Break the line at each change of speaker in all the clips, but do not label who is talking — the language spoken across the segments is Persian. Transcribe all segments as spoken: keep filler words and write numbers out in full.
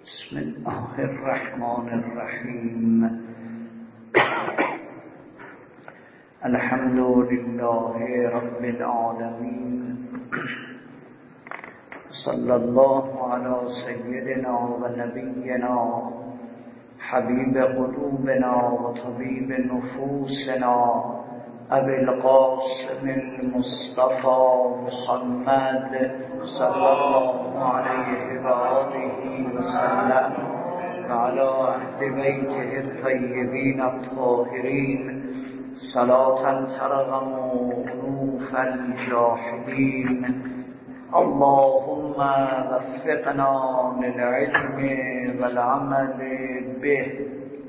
بسم الله الرحمن الرحیم. الحمد لله رب العالمین، صلی الله علی سیدنا و نبینا حبیب قلوبنا و طبیب نفوسنا ابی القاسم المصطفى محمد صلی الله علیه و آله و سلم و علی اهل بیته الطیبین الطاهرین صلاة ترغم انوف الجاحدین. اللهم وفقنا للعلم والعمل به.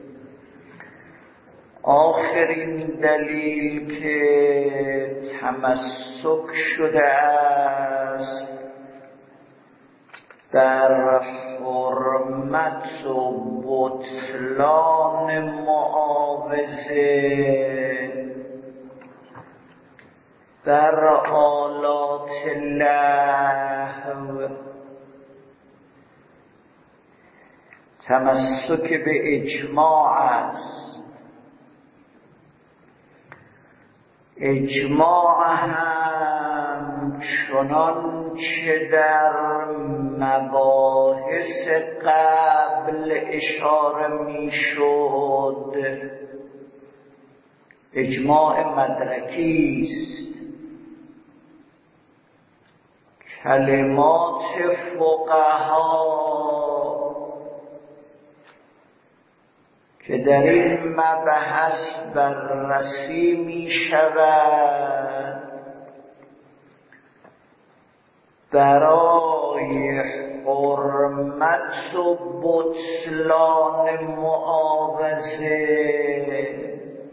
آخرین دلیل که تمسک شده است در حرمت و بطلان معاوضه در آلات لهو، تمسک به اجماع است. اجماع هم چنان چه در مباحث قبل اشاره می شد اجماع مدرکی است. کلمات فقها که در این مبحث بررسی می شود برای حرمت و بطلان معاوضه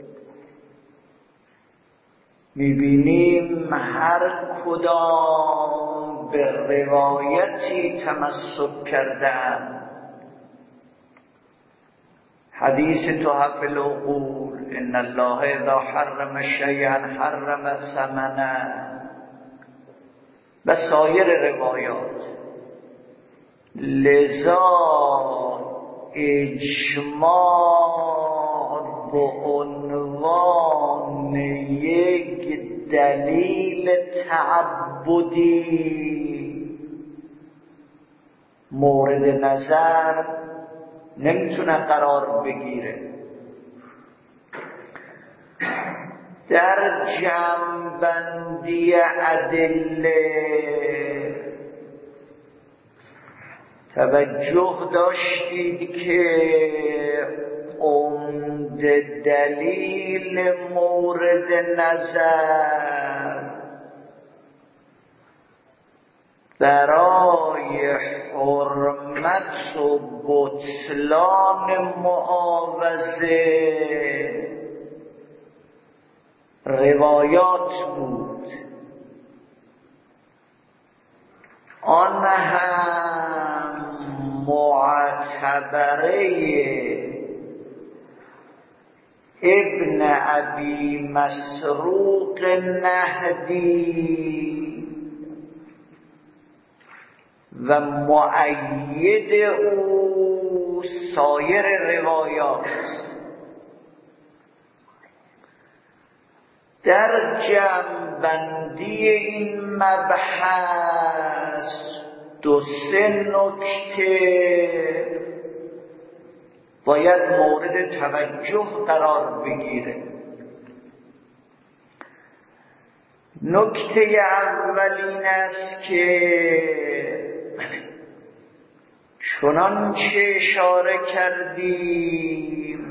می بینیم هر کدام به روایتی تمسک کردند. حدیث تحف العقول ان الله اذا حرم شیئا حرم ثمنه و سایر روایات. لذا اجماع به عنوان یک دلیل تعبدی مورد نظر نمیتونه قرار بگیره. در جمع‌بندی ادله توجه داشتید که عمده دلیل مورد نظر برای حرمت و بطلان معاوضه روایات بود. آن هم معتبره ابن ابی مسروق نهدی و مؤید او سایر روایات. در جمع‌بندی این مبحث دو سه نکته باید مورد توجه قرار بگیره. نکته اولین است که چنانچه اشاره کردیم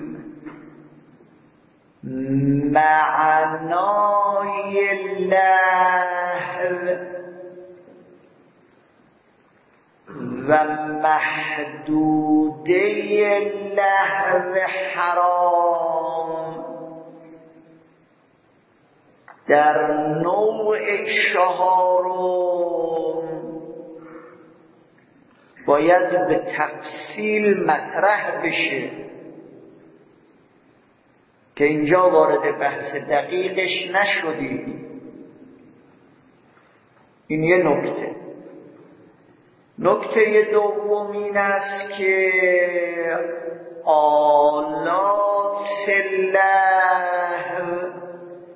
معنای لهو و محدوده لهو حرام در نوع چهارم باید به تفصیل مطرح بشه که اینجا وارد بحث دقیقش نشدیم. این یه نکته. نکته دوم این است که آلات لهو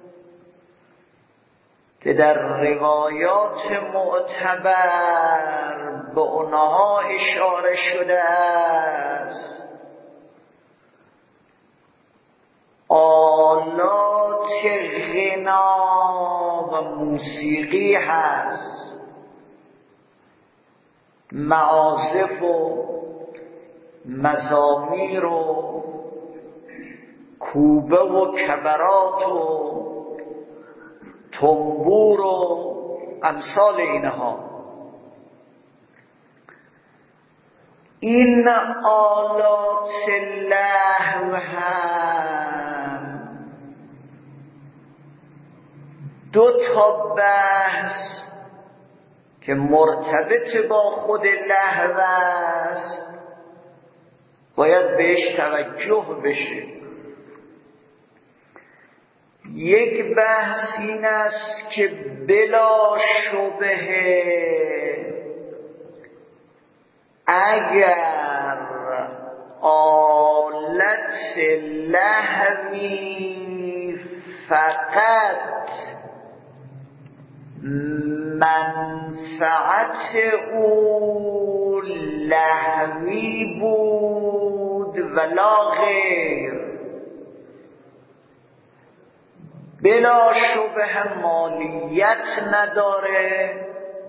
که در روایات معتبر به اونها اشاره شده است، آلات غنا و موسیقی هست، معازف و مزامیر و کوبه و کبرات و تنبور و امثال اینها. این آلات لهو هم دو تا بحث که مرتبط با خود لهو است باید بهش توجه بشه. یک بحث این است که بلا شبهه اگر آلت لهوی فقط منفعت او لهوی بود ولا غیر، بلا شبه مالیت نداره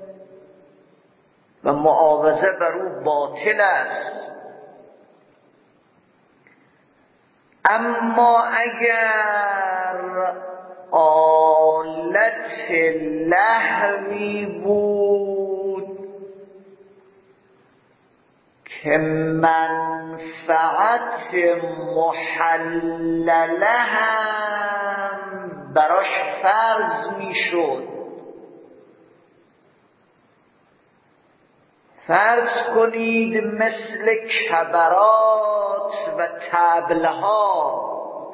و معاوضه بر او باطل است. اما اگر آلت لهوی بود که منفعت محلله هم براش فرض میشد، فرض کنید مثل کبرات و طبلها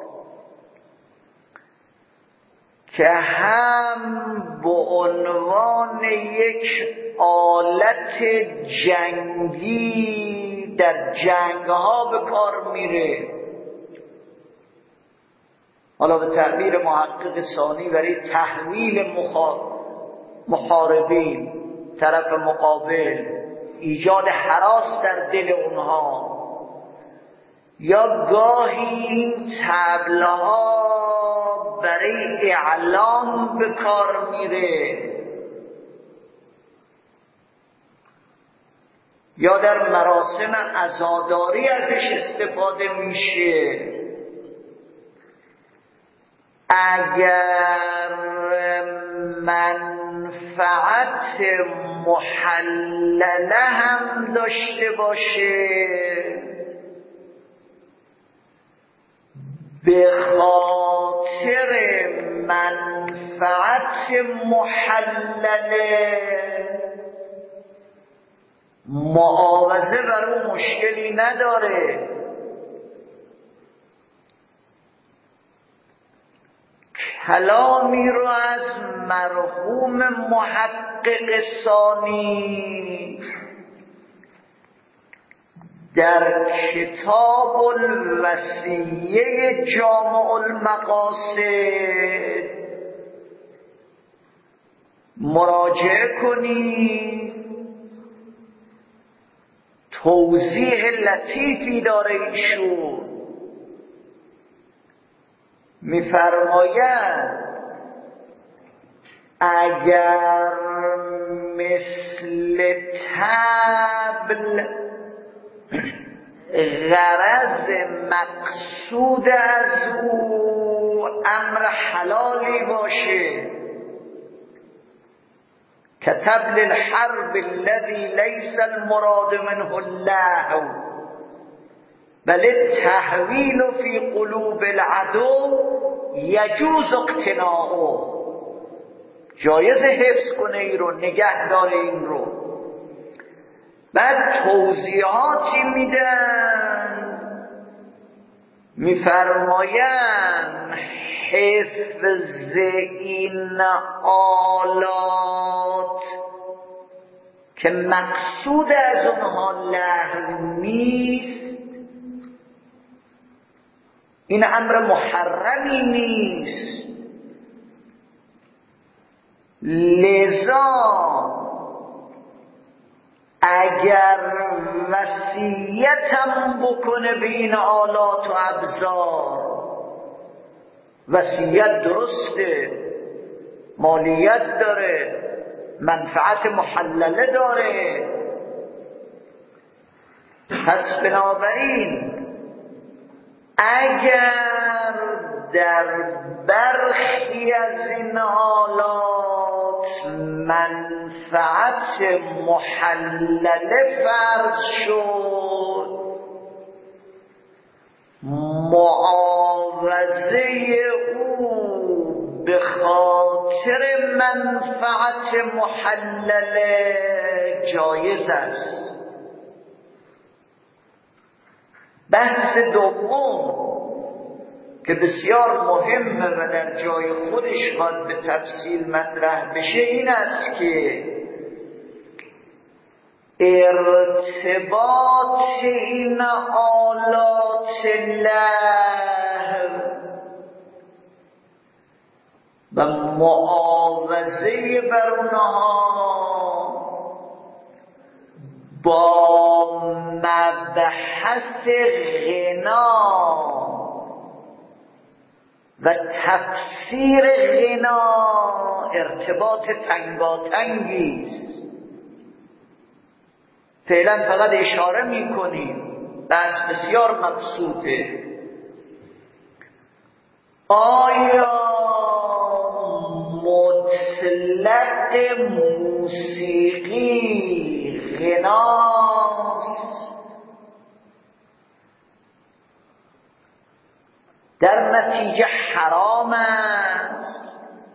که هم به عنوان یک آلت جنگی در جنگها به کار میره، حالا به تعبیر محقق ثانی برای تحویل محاربین طرف مقابل، ایجاد هراس در دل اونها، یا گاهی این طبلها برای اعلام به کار میره، یا در مراسم عزاداری ازش استفاده میشه. اگر منفعت محلله هم داشته باشه، به خاطر منفعت محلله معاوضه بر اون مشکلی نداره. کلامی رو از مرحوم محقق ثانی در کتاب الوصیه جامع المقاصد مراجعه کنید، توضیح لطیفی داره ایشون. می‌فرماید اگر مثل طبل غرض مقصود از او امر حلالی باشه، كطبل الحرب الذي ليس المراد منه اللهو بل التحویل فی قلوب العدو یجوز اقتناعه، جایز حفظ کنه این رو، نگه داره این رو. بعد توضیحاتی میدن، میفرماین حفظ این آلات که مقصود از اونها لهو نیست، این امر محرمی نیست. لذا اگر وصیتم بکنه به این آلات و ابزار، وصیت درسته، مالیت داره، منفعت محلله داره، پس بنابراین اگر در برخی از این حالات منفعت محلله فرض شد، معاوضه او به خاطر منفعت محلله جایز است. بحث دوم که بسیار مهمه و در جای خودش باید به تفصیل مطرح بشه این است که ارتباط این آلات لهو و معاوضه بر اونها با مبحث غنا و تفسیر غنا ارتباط تنگاتنگی است. فعلا فقط اشاره میکنیم، بس بسیار مبسوطه. آیا مطلق موسیقی غناست؟ در نتیجه حرام است؟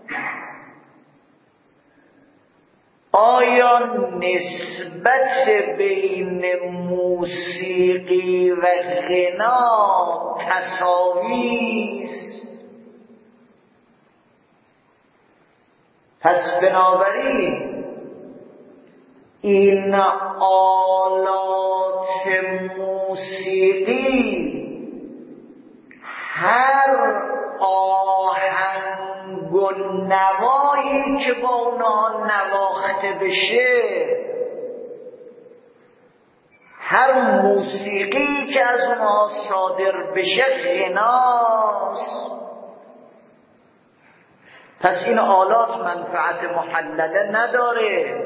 آیا نسبت بین موسیقی و غنا تساوی است؟ پس بنابراین این آلات موسیقی هر آهنگ و نوایی که با اونها نواخته بشه، هر موسیقی که از اونها صادر بشه غناست. پس این آلات منفعت محلله نداره،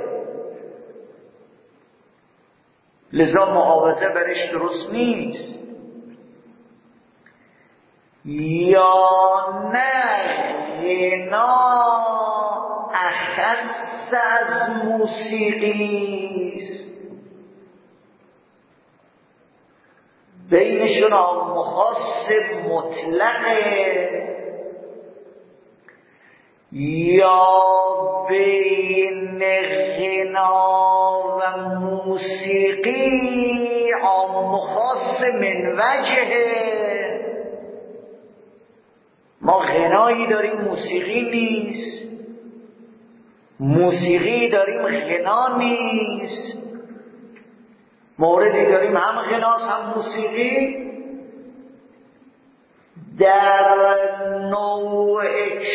لذا معاوضه برش درست نیست. یا نه غنا اخص از موسیقی است، بینشون عام و خاص مطلقه، یا بین غنا و موسیقی عام و خاص من وجهه. ما غنایی داریم موسیقی نیست، موسیقی داریم غنا نیست، موردی داریم هم غناست هم موسیقی. در نوع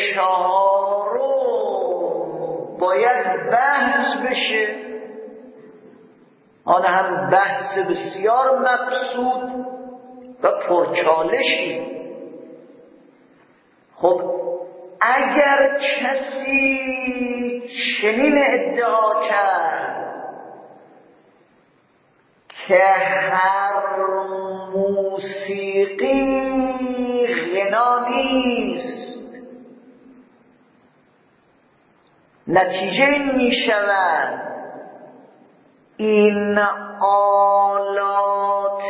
چهارم باید بحث بشه، آن هم بحث بسیار مبسوط و پرچالشی. خب اگر کسی چنین ادعا کرد که هر موسیقی غنا نیست، نتیجه این می شود این آلات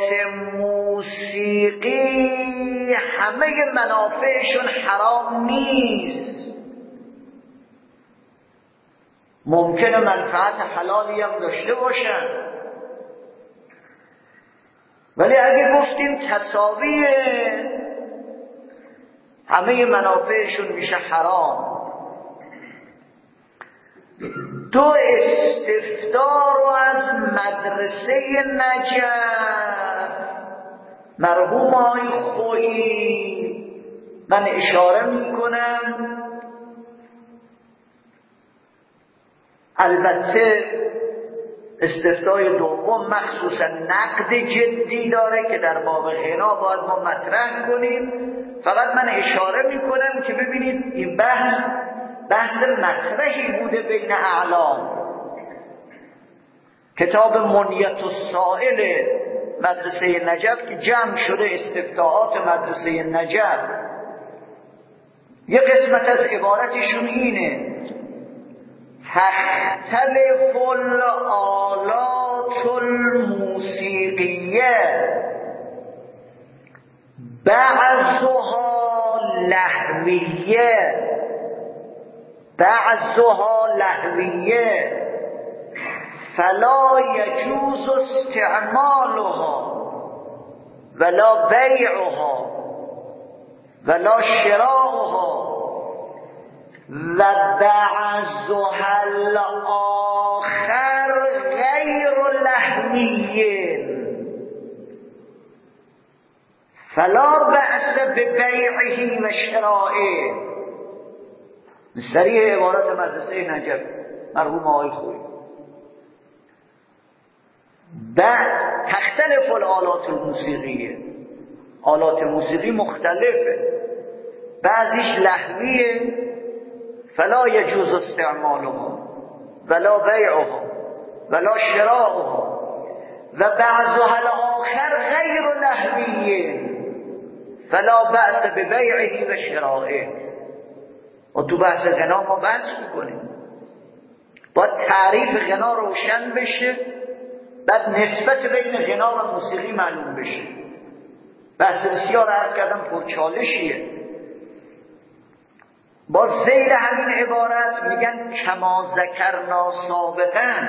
موسیقی همه منافعشون حرام نیست، ممکنه منفعت حلالی هم داشته باشن، ولی اگه گفتیم تساویه همه منافعشون میشه حرام. دو استفتار رو از مدرسه نجف مرحوم آقای خویی من اشاره میکنم. البته استفتای دوم مخصوصا نقد جدی داره که در باب غنا باید ما مطرح کنیم. فقط من اشاره میکنم که ببینید این بحث بحث مطرحی بوده بین اعلام. کتاب منیت السائل مدرسه نجف که جمع شده استفتاءات مدرسه نجف، یه قسمت از عبارتشون اینه: تختلف الآلات الموسیقیه بعضها لهویه بعضها لهویه فلا يجوز استعمالها ولا بیعها ولا شراؤها و بعضها الآخر غیر لهوی فلا بأس ببیعه و شرائه. مصدری عبارت مدرسه نجف مرحوم آقای خویی. بعد تختلف الآلات الموسیقیه، آلات موسیقی مختلفه، بعضیش لهویه فلا یجوز استعمالها ولا بیعها ولا شراؤها و بعضها الاخر غیر لهویه فلا بأس ببیعه و شرائه. و تو بحث غنا ما بحث میکنیم، باید تعریف غنا روشن بشه، بعد نسبت بین غنا و موسیقی معلوم بشه. بحث بسیار عرض کردم پرچالشیه. با زیر همین عبارت میگن کما ذکرنا سابقا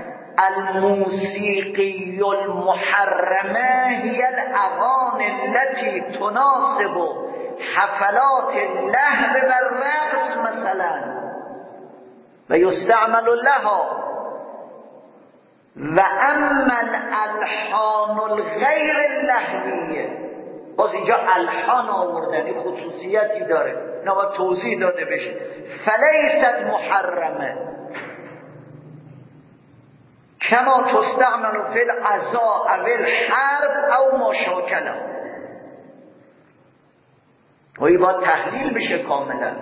الموسیقی المحرمه هی الاغانی التي تناسب حفلات اللهو و الرقص مثلا و یستعمل لها و اما الالحان الغیر اللهویه. باز اینجا الحان آوردنی خصوصیتی داره، اینا باید توضیح داده بشه. فلیست محرمه کما تستعمل فی العزا او الحرب او ما شاکله. و این باید تحلیل بشه کاملا.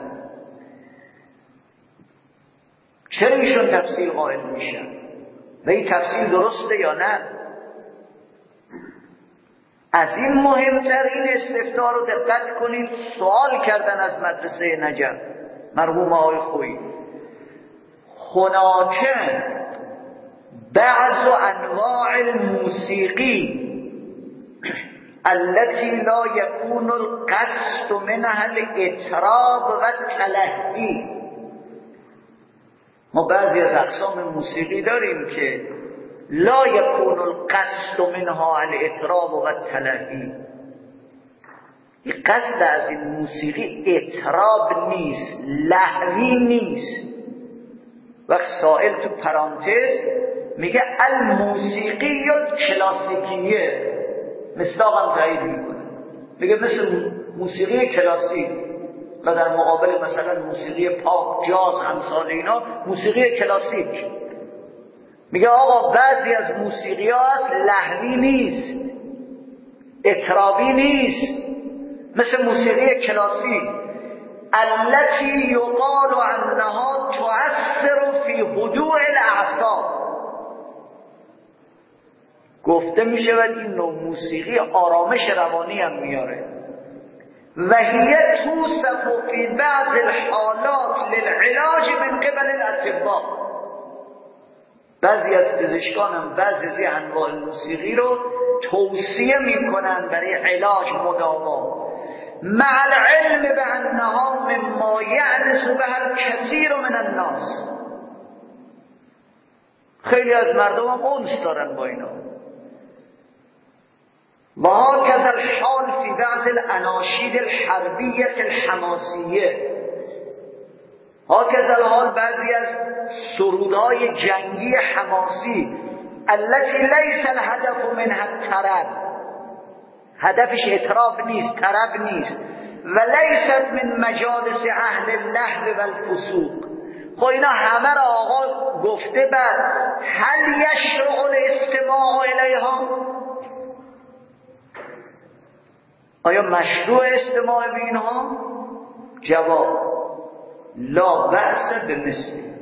چرا ایشون تفصیل قائل میشن و این تفصیل درسته یا نه؟ از این مهمتر این استفتار رو دقت کنید، سوال کردن از مدرسه نجف مرحوم آقای خویی: هناک بعض انواع الموسیقی التي لا يكون القصد منها الاطراب و التلهی. ما بعضی از اقسام موسیقی داریم که لا يكون القصد منها الاطراب و التلهی. این قصد از این موسیقی اطراب نیست، لهوی نیست. وقت سائل تو پرانتز میگه الموسیقی کلاسیکیه، مصداقم تایید میکنه، میگه مثل موسیقی کلاسیک و در مقابل مثلا موسیقی پاپ، جاز، همسال اینا موسیقی کلاسیک. میگه آقا بعضی از موسیقی ها هست لهوی نیست، اطرابی نیست، مثل موسیقی کلاسیک التي یقال انها تؤثر فی هدوء الاعصاب. گفته میشه ولی این نوع موسیقی آرامش روانی هم میاره. و هی توصف فی بعض الحالات للعلاج من قبل الاطباء. بعضی از پزشکان هم بعضی از انواع موسیقی رو توصیه میکنن برای علاج مداوا، مع العلم بانها مما یعنس بها الکثیر من الناس. خیلی از مردم هم انس دارن با اینا. و هكذا الحال في بعض الاناشید الحربیه الحماسیه. هكذا الحال بعضی از سرودهای جنگی حماسی التي ليس الهدف منها الطرب، هدفش اطراب نیست، طرب نیست، و لیست من مجالس اهل اللهو و الفسوق. خب اینا همه را آقا گفته بعد هل یشرع الاستماع الیها، آیا مشروع استماع به اینها؟ جواب لا بأس بمثلی،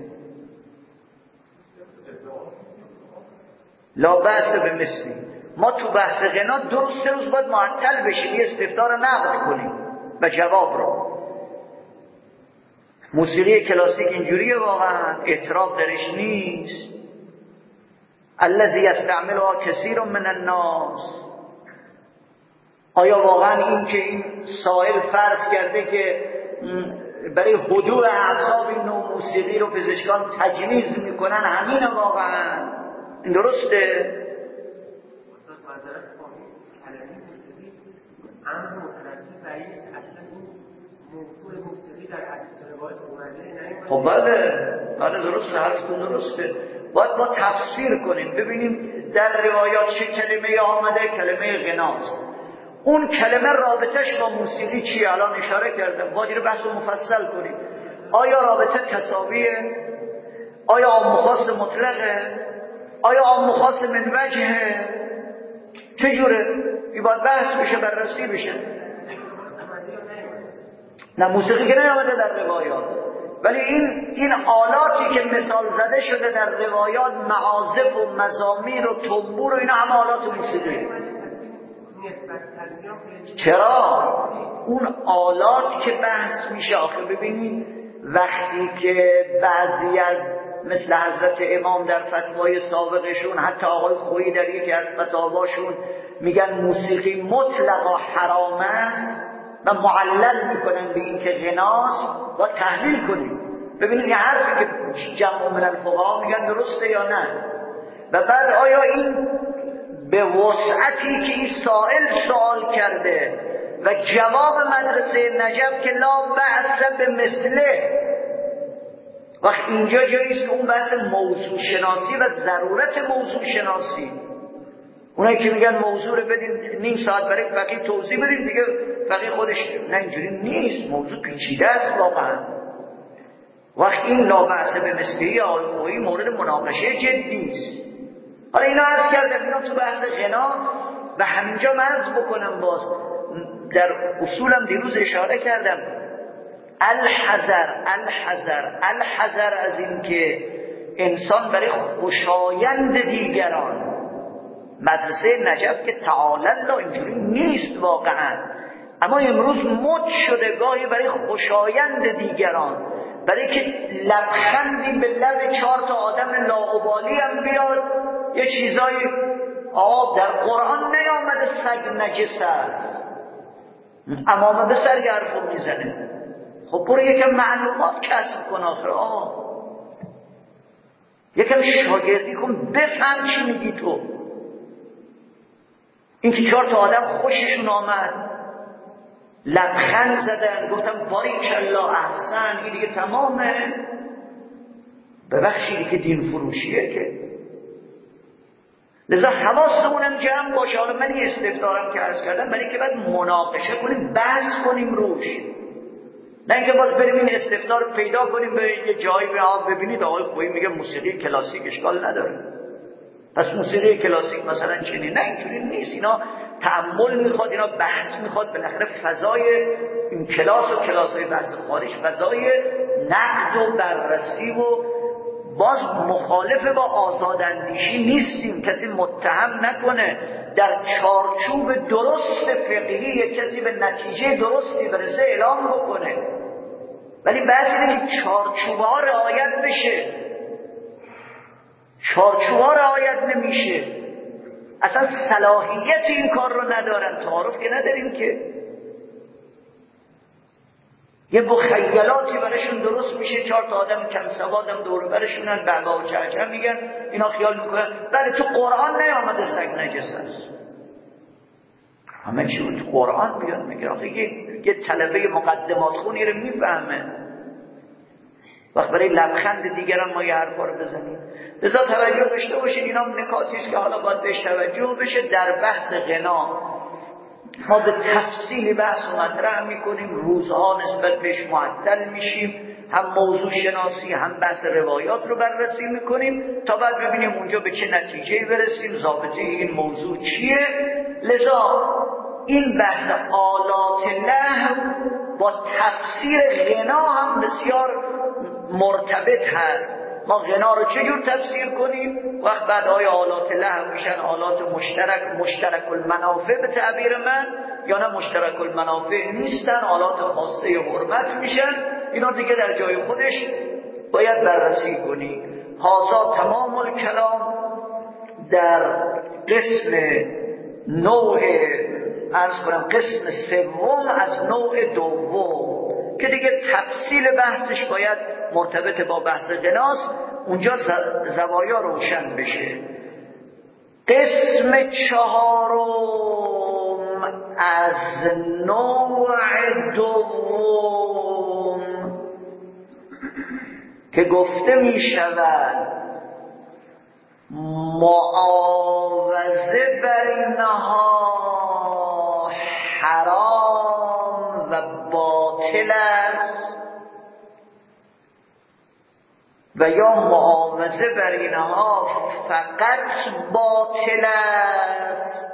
لا بأس بمثلی. ما تو بحث غنا دو روز سه روز باید معطل بشیم یه استفتاء رو نقد کنیم و جواب رو. موسیقی کلاسیک اینجوریه واقعا، اعتراف درش نیست. الذی یستعملها کثیر من الناس. آیا واقعا این که این سائل فرض کرده که برای هدوء اعصاب این نوع موسیقی رو پزشکان تجویز میکنن همینه واقعا؟ این درسته؟ خب بله بله درسته، حرفتون درسته. باید ما تفسیر کنیم ببینیم در روایات چه کلمه آمده. کلمه غناست، اون کلمه رابطش با موسیقی چیه؟ الان اشاره کردم، باید رو بحث مفصل کنیم. آیا رابطه تساویه؟ آیا عام خاص مطلقه؟ آیا عام خاص من وجهه؟ چجوره؟ این باید بحث بشه، بررسی بشه. نه موسیقی که نیامده در روایات، ولی این این آلاتی که مثال زده شده در روایات، معازف و مزامیر و تنبور و اینا همه آلات موسیقی. چرا؟ اون آلات که بحث میشه آخه ببینید وقتی که بعضی از مثل حضرت امام در فتوای سابقشون، حتی آقای خویی در یکی از فتاواشون میگن موسیقی مطلقا حرام است و معلل میکنن به این که غناست، و تحلیل کنیم ببینیم یه حرفی که جمع من الفقها میگن درسته یا نه. و بعد آیا این به وسعتی که این سائل سوال کرده و جواب مدرسه نجف که لا بأس به مثله، وقت اینجا جاییست که اون بحث موضوع شناسی و ضرورت موضوع شناسی، اونایی که میگن موضوع رو بدین نیم ساعت برای فقیه توضیح بدین دیگه فقیه خودش، نه اینجوری نیست، موضوع پیچیده است واقعا. وقت این لا بأس به مثله آقای مورد مناقشه جدی است. حالا اینا عرض کردم، اینا تو بحث غنا و همینجا عرض بکنم، باز در اصولم دیروز اشاره کردم، الحذر الحذر الحذر از این که انسان برای خوشایند دیگران، مدرسه نجف که تعالی الله اینجوری نیست واقعا، اما امروز مد شده گاهی برای خوشایند دیگران، برای که لبخندی به لب چهار تا آدم لاابالی هم بیاد یه چیزایی. آب در قرآن نیامده سگ نجس است، امامه به سر یه حرفو میزنه. خب برو یکم معلومات کسب کن آخر، آه یکم شاگردی کن، بفهم چی میگی تو. این که چهار تا آدم خوششون آمد لبخند زدن گفتم باریکالله احسن، این دیگه تمامه. ببخشید که دین فروشیه که. لذا حواسمونم جمع باشه. حالا من یه استفدارم که عرض کردم برای که باید مناقشه کنیم، بحث کنیم روش، نه اینکه باز بریم این استفدار رو پیدا کنیم به یه جایی به آب ببینید آقای خویی میگه موسیقی کلاسیک اشکال نداره، پس موسیقی کلاسیک مثلا چنین. نه اینجوری نیست، اینا تأمل میخواد، اینا بحث میخواد. بالاخره فضای این کلاس و کلاس‌های بحث خارج فضای نقد و بررسی و باز مخالف با آزاداندیشی نیستیم. کسی متهم نکنه در چارچوب درست فقهی کسی به نتیجه درستی برسه اعلام بکنه، ولی بحث اینه که چارچوب‌ها رعایت بشه. چارچوب‌ها رعایت نمیشه، اصلا صلاحیت این کار رو ندارن، تعارف که نداریم که. یه مخیلاتی برشون درست میشه، چهار تا آدم کم سواد هم دور برشونن، بابا و چهچه میگن، اینا خیال میکنن بله تو قرآن نیامده سگ نجس است. همه چی رو تو قرآن بیان میگه. آخه یه, یه طلبه مقدمات خونی رو میفهمه. وقت برای لبخند دیگران ما یه حرفا رو بزنیم. لذا توجه داشته باشید، اینا نکاتی است که حالا باید بهش توجه بشه. در بحث غنا ما به تفصیل بحث و مطرح میکنیم، روزها نسبت بهش معطل میشیم، هم موضوع شناسی هم بحث روایات رو بررسی میکنیم تا بعد ببینیم اونجا به چه نتیجه‌ای برسیم، ضابطه این موضوع چیه. لذا این بحث آلات لهو با تفسیر غنا هم بسیار مرتبط هست. ما غنا رو چجور تفسیر کنیم؟ وقت بعد آیا آلات لهو میشن آلات مشترک مشترک المنافع به تعبیر من، یا نه مشترک المنافع نیستن، آلات خاصه حرمت میشن؟ اینا دیگه در جای خودش باید بررسی کنیم. هذا تمام الکلام در قسم نوع عرض کنم قسم سوم از نوع دوم که دیگه تفصیل بحثش باید مرتبط با بحث غناست، اونجا زوایا روشن بشه. قسم چهارم از نوع دوم که گفته می شود معاوضه بر اینها حرام و باطل است و یا معاوضه بر اینها فقط باطل است.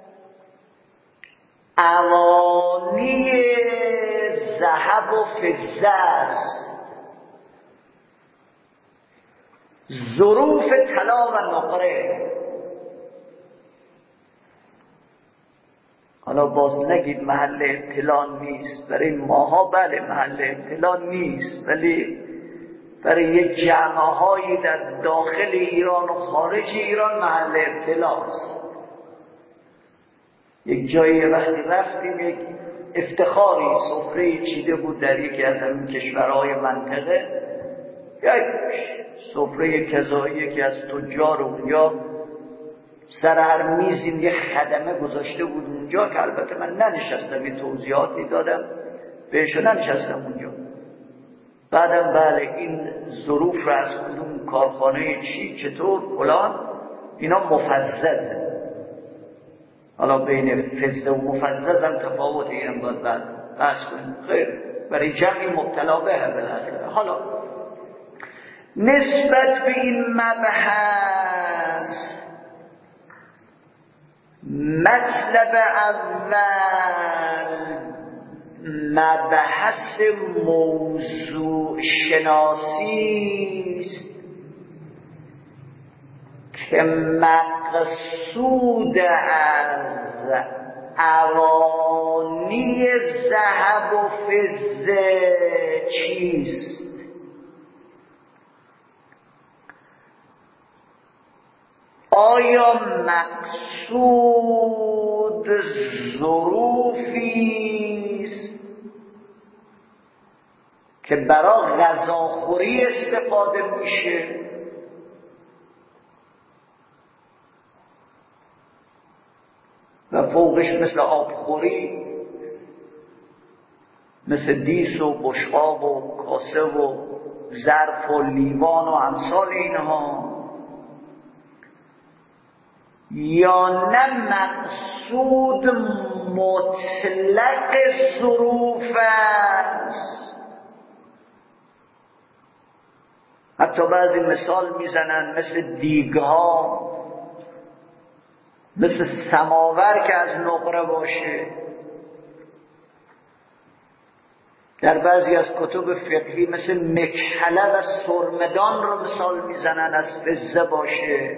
اوانی ذهب و فضه است، ظروف طلا و نقره. حالا باز نگید محل ابتلا نیست، برای ماها بله محل ابتلا نیست، ولی برای یک جمعه هایی در داخل ایران و خارج ایران محل ابتلاست. یک جایی وقتی رفتیم یک افتخاری سفره چیده بود در یکی از همین کشورهای منطقه، یک سفره کذایی یکی از تجار اونجا سر هر میزیم یک خدمه گذاشته بود اونجا که البته من ننشستم، یه توضیحاتی دادم بهشو، ننشستم اونجا. بعدم بله این ظروف را از کدوم کارخانه چی چطور فلان اینا مفززه. حالا بین فزده و مفزز هم تفاوت اینم باید بحث کنیم. خیر برای جمعی مبتلا به بالاخره. حالا نسبت به این مبحث مطلب اول مبحث موضوع شناسی است که مقصود از اوانی ذهب و فضه چیست. آیا مقصود ظروفی است که برای غذاخوری استفاده میشه، و فوقش مثل آبخوری، مثل دیس و بشقاب و کاسه و ظرف و لیوان و امثال اینها، یا نه مقصود مطلق ظروف است. حتی بعضی مثال میزنن مثل دیگها، مثل سماور که از نقره باشه. در بعضی از کتب فقهی مثل مکحله و سرمدان رو مثال میزنن از فضه باشه.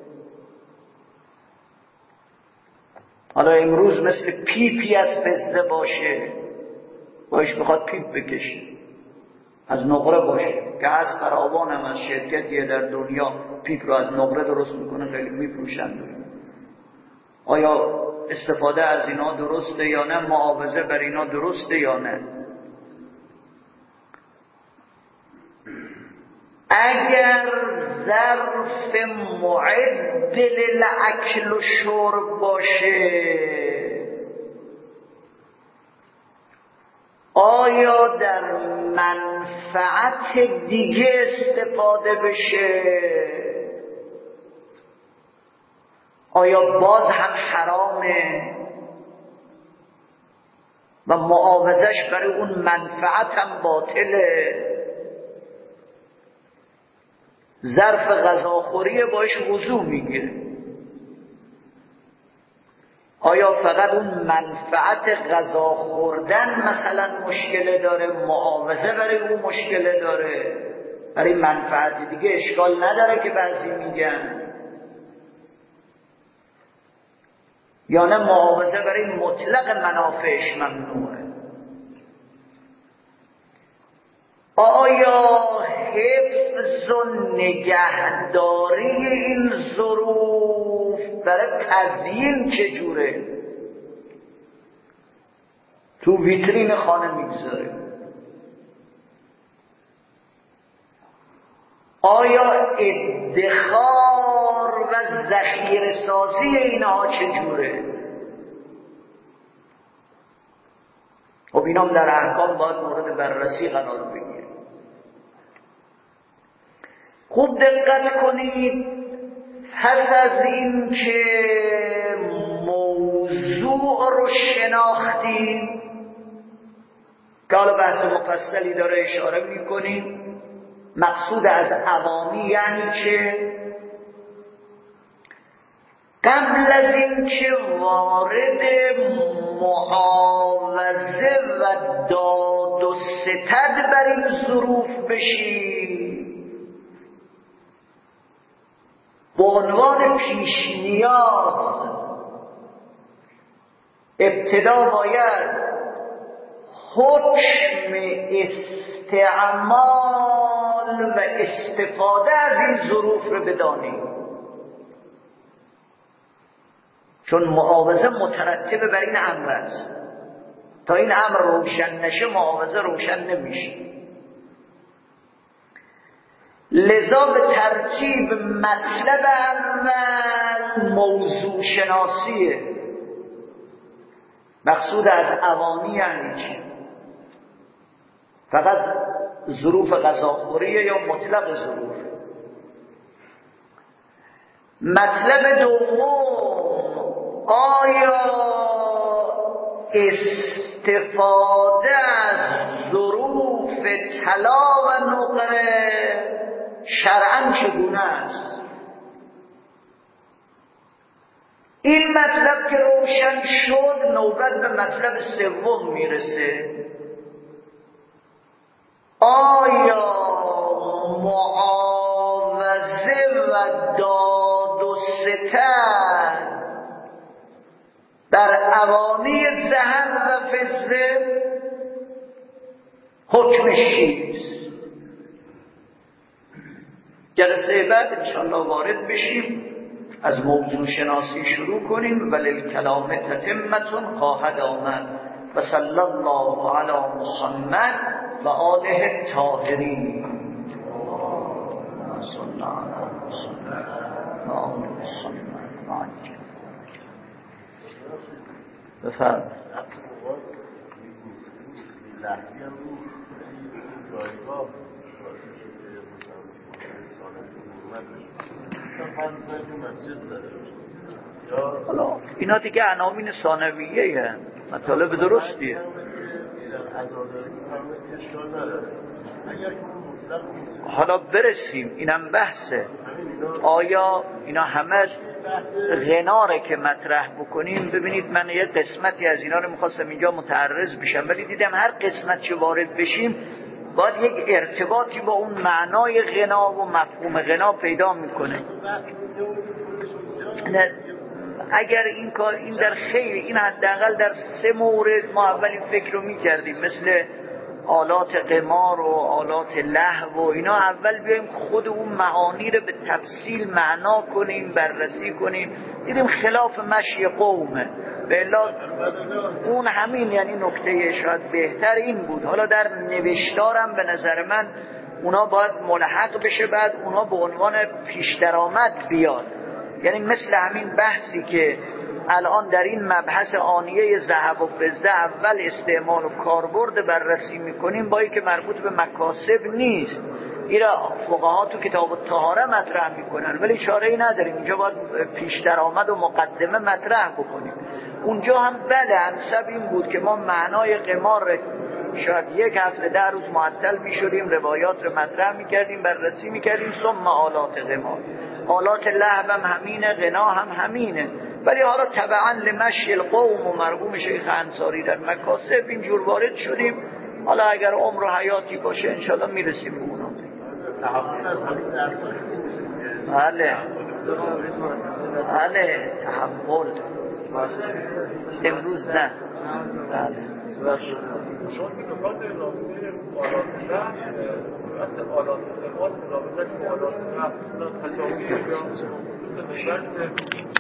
حالا امروز مثل پیپی از فضه باشه، باش بخواد پیپ بکشه، از نقره باشه که از فراوان هم از شرکتیه در دنیا پیپ رو از نقره درست میکنه، خیلی میفروشن. آیا استفاده از اینا درسته یا نه؟ معاوضه بر اینا درسته یا نه؟ اگر ظرف معد للاکل و شرب باشه، آیا در منفعت منفعت دیگه استفاده بشه، آیا باز هم حرامه و معاوضش برای اون منفعت هم باطله؟ ظرف غذاخوری باش وضو میگیره، آیا فقط اون منفعت غذا خوردن مثلا مشکل داره، معاوضه برای اون مشکل داره؟ برای منفعت دیگه اشکال نداره که بعضی میگن، یا نه معاوضه برای مطلق منافعش ممنوعه؟ آیا حفظ و نگهداری این ظروف برای تزیین چجوره؟ تو ویترین خانه میگذاره. آیا ادخار و ذخیره سازی اینها چجوره؟ خب اینا هم در احکام باید مورد بررسی قرار بگیره. خوب دقت کنید، پس از این که موضوع رو شناختیم که حالا بحث مفصلی داره اشاره میکنیم، مقصود از عوامی یعنی چه؟ قبل از این که وارد معاوضه و داد و ستد بر این ظروف بشیم، به عنوان پیش نیاز ابتدا باید حکم استعمال و استفاده از این ظروف رو بدانیم، چون معاوضه مترتبه بر این امر است. تا این امر روشن نشه معاوضه روشن نمیشه. لذا به ترتیب مطلب اول موضوع شناسیه. مقصود از عوامی یعنی چی؟ فقط ظروف غذاخوریه یا مطلق ظروف؟ مطلب دوم، آیا استفاده از ظروف طلا و نقره شرعاً چگونه است؟ این مطلب که روشن شد، نوبت به مطلب سوم میرسه. آیا معاوضه و داد و ستد در اوانی ذهب و فضه حکمش چیست؟ جلسه بعد انشاءالله وارد بشیم، از موضوع شناسی شروع کنیم. وللکلام تتمة خواهد آمد. و صلی الله علی محمد و آله الطاهرین. صلی الله علیه و سلم. بفرمایید. حالا اینا دیگه عناوین ثانویه هست، مطالب درستیه. حالا برسیم، اینم بحثه. آیا اینا همه غناره که مطرح بکنیم؟ ببینید من یه قسمتی از اینا رو میخواستم اینجا متعرض بشم، ولی دیدم هر قسمت که وارد بشیم باید یک ارتباطی با اون معنای غنا و مفهوم غنا پیدا میکنه. اگر این کار این در خیر، این حداقل در سه مورد ما اولین فکر رو میکردیم، مثل آلات قمار و آلات لهو و اینا، اول بیایم خود اون معانی رو به تفصیل معنا کنیم، بررسی کنیم. دیدیم خلاف مشی قومه، به الا اون همین، یعنی نکته شاید بهتر این بود. حالا در نوشتارم به نظر من اونا باید ملحق بشه، بعد اونا به عنوان پیش درآمد بیاد. یعنی مثل همین بحثی که الان در این مبحث آنیه ذهب و فضه اول استعمال و کاربرد بررسی میکنیم، با اینکه مربوط به مکاسب نیست، این را فقها تو کتاب الطهاره مطرح میکنن، ولی چاره‌ای نداریم، اینجا باید پیش درآمد و مقدمه مطرح بکنیم. اونجا هم بله انسب این بود که ما معنای قمار شاید یک هفته ده روز معطل میشدیم، روایات رو مطرح میکردیم، بررسی میکردیم، ثم آلات قمار، آلات لهو هم همینه، غنا هم همینه. ولی حالا تبعا لمشی القوم و مرحوم شیخ انصاری در مکاسب اینجور وارد شدیم. حالا اگر عمر و حیاتی باشه انشاءالله میرسیم به اونا. بله بله تحول امروز نه. بله
شما که نکات رابطه آلات نه آلات قمار رابطه با آلات نه تجاوی یا